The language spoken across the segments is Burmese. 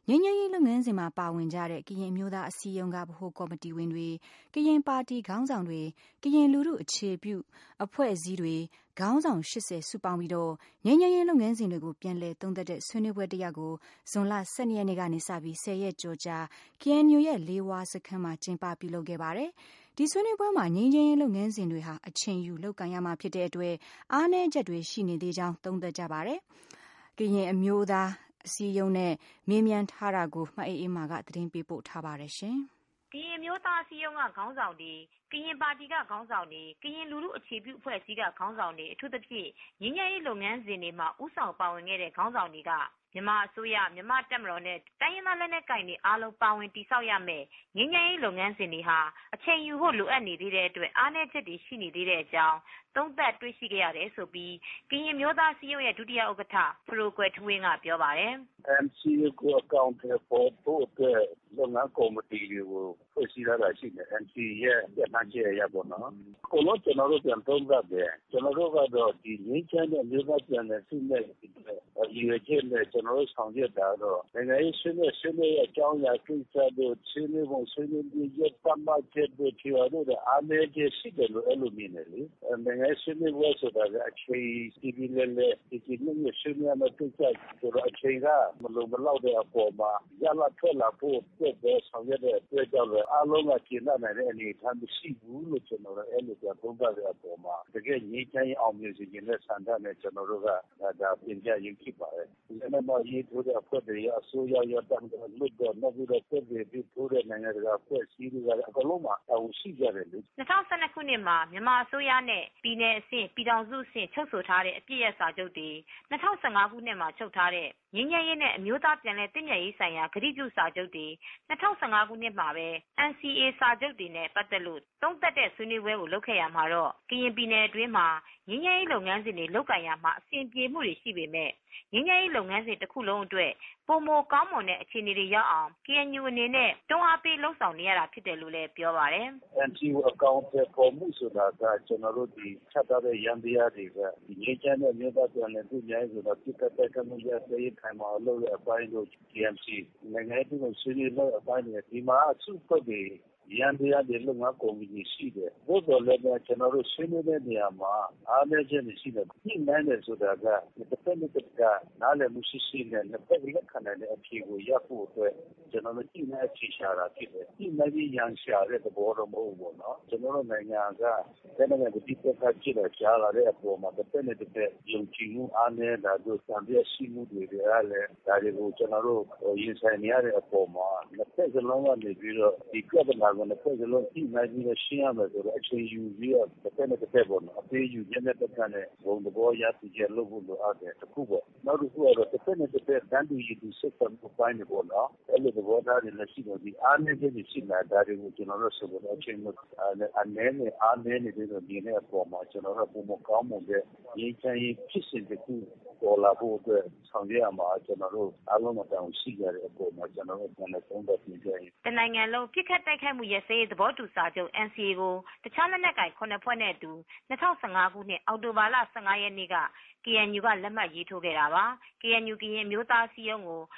ငြိမ်းချမ်းရေးလုပ်ငန်းစဉ်မှာပါဝင်ကြတဲ့ကရင်မျိုးသားအစည်းအရုံးကဗဟိုကော်မတီဝင်တွေကရင်ပါတီခေါင်းဆောင်တွေကရင်လူထုအခြေပြုအဖွဲ့အစည်းတွေခေါင်းဆောင်80စုပေါင်းပြီးတော့ငြိမ်းချမ်းရေးလုပ်ငန်းစဉ်တွေကိုပြန်လည်သုံးသပ်တဲ့ဆွေးနွေးပွဲတစ်ရပ်ကိုဇွန်လ12ရက်နေ့ကနေစပြီး10ရက်ကျော်ကြာ KNU ရဲ့လေးဝါးစခန်းမှာကျင်းပပြုလုပ်ခဲ့ပါတယ်။ဒီဆွေးနွေးပွဲမှာငြိမ်းချမ်းရေးလုပ်ငန်းစဉ်တွေဟာအချိန်ယူလုပ်ကိုင်ရမှာဖြစ်တဲ့အတွက်အားနည်းချက်တွေရှိနေသေးကြောင်းသုံးသပ်ကြပါတယ်။ကရင်အမျိုးသားအစည်းအရုံးနဲ့မေးမြန်းထားတာကိုမအေးအေးမာကသတင်းပေးပို့ထားပါတယ်ရှင်။ကရင်မျိုးသားအစည်းအရုံးကခေါင်းဆောင်တွေကရင်ပါတီကခေါင်းဆောင်တွေကရင်လူထုအခြေပြုအဖွဲ့အစည်းကခေါင်းဆောင်တွေအထူးသဖြင့်ငြိမ်းချမ်းရေးလုပ်ငန်းစဉ်တွေမှာဥဆောင်ပါဝင်ခဲ့တဲ့ခေါင်းဆောင်တွေကမြန်မာအစိုးရမြန်မာတပ်မတော်နဲ့တိုင်းရင်းသားလက်နက်ကိုင်တွေအားလုံးပါဝင်တည်ဆောက်ရမယ်ငြိမ်းချမ်းရေးလုပ်ငန်းစဉ်တွေဟာအချိန်ယူဖို့လိုအပ်နေသေးတဲ့အတွက်အားနည်းချက်တွေရှိနေသေးတဲ့အကြောင်းသုံးသပ်တွေ့ရှိခဲ့ရတယ်ဆိုပြီးကရင်မျိုးသားအစည်းအရုံးရဲ့ဒုတိယဥက္ကဋ္ဌဖရိုကွယ်ထူးဝင်းကပြောပါတယ်။ NCA ကိုအကောင့်တွေပေါ်ဖို့အတွက်လုပ်ငန်းကော်မတီတွေကိုဖွဲ့စည်းရတာရှိတယ် NCA ရဲ့ပြဋ္ဌာန်းချက်အရပေါ့နော်။အကုန်လုံးကျွန်တော်တို့ပြန်သုံးသပ်တယ်။ကျွန်တော်တို့ကတော့ဒီငြိမ်းချမ်းတဲ့မျိုးသားပြန်လည်စုမဲ့ရည်ရွယ်ချက်နဲ့ကျွန်တော်တို့ဆောင်ရွက်တာတော့နိုင်ငံရေးဆွေးနွေးရဲ့အကြောင်းအရာကိစ္စတို့ဆွေးနွေးပုံဆွေးနွေးပြီးရပ်တမချက်တို့ဖြေရတို့အားနည်းချက်ရှိတယ်လို့အဲ့လိုမြင်တယ်လေ။နိုင်ငံရေးဆွေးနွေးပွဲဆိုတာကအချိန်ဒီလည်းဒီနေ့ဆွေးနွေးမယ့်ကိစ္စဆိုတော့အချိန်ကမလုံမလောက်တဲ့အပေါ်မှာရလာထွက်လာဖို့အတွက်ပဲဆောင်ရွက်တဲ့အတွက်ကြောင့်အားလုံးကကျင့်နိုင်တဲ့အနေအထားမရှိဘူးလို့ကျွန်တော်တို့အဲ့လိုပြောသုံးသပ်တဲ့အပေါ်မှာတကယ်ငြိမ်းချမ်းရေးအောင်မြင်စေခြင်းနဲ့ဆန္ဒနဲ့ကျွန်တော်တို့ကဒါပြင်ပြရင်းဖြစ်ပါတယ်။ဒီနေ့မှရေးထိုးတဲ့အဖွဲ့တွေအစိုးရရတဲ့လွတ်တော့နောက်ပြီးတော့ပြည်ပြီးထိုးတဲ့နိုင်ငံတကာအဖွဲ့အစည်းတွေကအကုန်လုံးမှာအဝရှိကြတယ်လေ 2012ခုနှစ်မှာမြန်မာအစိုးရနဲ့ပြည်내အဆင့်ပြည်ထောင်စုအဆင့်ချုပ်ဆိုထားတဲ့အပြည့်ရစာချုပ်တွေ2015ခုနှစ်မှာချုပ်ထားတဲ့ငြိမ်းချမ်းရေးနဲ့အမျိုးသားပြန်လည်တည်မြဲရေးဆိုင်ရာဂတိပြုစာချုပ်တွေ2015ခုနှစ်မှာပဲ NCA စာချုပ်တွေနဲ့ပတ်သက်လို့သုံးသပ်တဲ့ဆွေးနွေးပွဲကိုလုပ်ခဲ့ရမှာတော့ကရင်ပြည်နယ်အတွင်းမှာငြိမ်းချမ်းရေးလုပ်ငန်းစဉ်တွေလုပ်ကိုင်ရမှာအဆင်ပြေမှုတွေရှိပေမဲ့ငြိမ်းချမ်းရေးလုပ်ငန်းစဉ်တစ်ခုလုံးအတွက်ပုံမကောင်းမွန်တဲ့အခြေအနေတွေရောက်အောင် KNU အနေနဲ့တွန်းအားပေးလှုံ့ဆော်နေရတာဖြစ်တယ်လို့လည်းပြောပါတယ်။ NCA အကောင့်တွေပေါ်မှုဆိုတာကကျွန်တော်တို့ဒီချက်ထားတဲ့ရန်တရားတွေကဒီငြိမ်းချမ်းတဲ့မြို့သားပြန်လည်ပြည်ရဲဆိုတာပြစ်တဲ့ကမှုရတဲ့ခိုင်မာလို့တဲ့အပိုင်းတို့ GMC နိုင်ငံရေးကိုဆွေးနွေးလို့အပိုင်းတွေဒီမှာအစုဖွဲ့တွေရန်တရားတွေလုံငါကော်မတီရှိတယ်ဘို့တော်လည်းကျွန်တော်တို့ဆွေးနွေးတဲ့နေရာမှာအားနည်းချက်ရှိတယ်ဒီနိုင်တယ်ဆိုတာကတစ်ဖက်နဲ့တစ်ဖက်နားလည်မှုရှိနဲ့တစ်ဖက်လက်ခံနိုင်တဲ့အဖြေကိုရဖို့အတွက်ကျွန်တော်တို့ဒီနေ့အဖြေရှာတာဖြစ်တယ်ဒီနိုင်ပြီးရန်ရှာတဲ့သဘောတော့မဟုတ်ဘူးနော်ကျွန်တော်တို့နိုင်ငံကနိုင်ငံဒီတစ်ဖက်ကကြည့်လာရှားလာတဲ့အပေါ်မှာတစ်ဖက်နဲ့တစ်ဖက်ယုံကြည်မှုအားနည်းတာတို့စံပြရှိမှုတွေကလည်းဒါတွေကိုကျွန်တော်တို့ရင်ဆိုင်နေရတဲ့အပေါ်မှာတစ်ဖက်စလုံးကနေပြီးတော့ဒီပြဿနာကိုတစ်ဖက်စလုံးကြည့်နိုင်ပြီးတော့ရှင်းရမယ်ဆိုတော့အချိန်ယူပြီးတော့တစ်ဖက်နဲ့တစ်ဖက်ပေါ့နော်အသေးယူခြင်းနဲ့တစ်ဖက်နဲ့ဘုံသဘောရရှိချက်လုပ်ဖို့လိုအပ်တယ်တစ်ခုပေါ့နောက်တစ်ခုကတော့တစ်ဖက်နဲ့တစ်ဖက်တန်းတူရည်သူစစ်ဆံမှုပိုင်းတွေပေါ့နော်အဲ့လိုသဘောထားတွေလည်းရှိတော့ဒီအားနည်းချက်တွေရှိလာဒါတွေကိုကျွန်တော်တို့ဆိုတော့အချိန်နဲ့အနေနဲ့အားနည်းနေတဲ့ဒီနေ့အပေါ်မှာကျွန်တော်တို့ပုံမကောင်းမှုတဲ့ရင်းချမ်းရေးဖြစ်စဉ်တစ်ခုပေါ်လာဖို့အတွက်ဆောင်ရွက်ရမှာကျွန်တော်တို့အားလုံးတောင်းရှိကြတဲ့အပေါ်မှာကျွန်တော်တို့ပြန်လည်သုံးသပ်ပြင်ပြရင်တနိုင်ငံလုံးပြစ်ခတ်တိုက်ခိုက်မှုရဲ့စေသဘောတူစာချုပ် NCA ကိုတခြားလက်နက်ကိုင်9ဖွဲ့နဲ့အတူ2015ခုနှစ်အောက်တိုဘာလ15ရက်နေ့က KNU ကလက်မှတ်ရေးထိုးခဲ့တာပါ KNU ကရင်မျိုးသားအစည်းအရုံးကို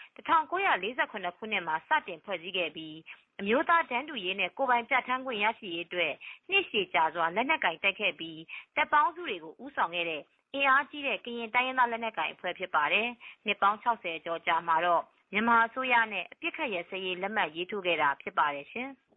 1948ခုနှစ်မှာစတင်ဖွဲ့စည်းခဲ့ပြီးအမျိုးသားတန်းတူရေးနဲ့ကိုယ်ပိုင်ပြဋ္ဌာန်းခွင့်ရရှိရေးအတွက်နှစ်ရှည်ကြာစွာလက်နက်ကင်တိုက်ခဲ့ပြီးတပ်ပေါင်းစုတွေကိုဦးဆောင်ခဲ့တဲ့အင်အားကြီးတဲ့ကရင်တိုင်းရင်းသားလက်နက်ကိုင်အဖွဲ့ဖြစ်ပါတယ်။နှစ်ပေါင်း60ကျော်ကြာမှာတော့မြန်မာအစိုးရနဲ့အပြစ်ခတ်ရစရေးလက်မှတ်ရေးထိုးခဲ့တာဖြစ်ပါတယ်ရှင်။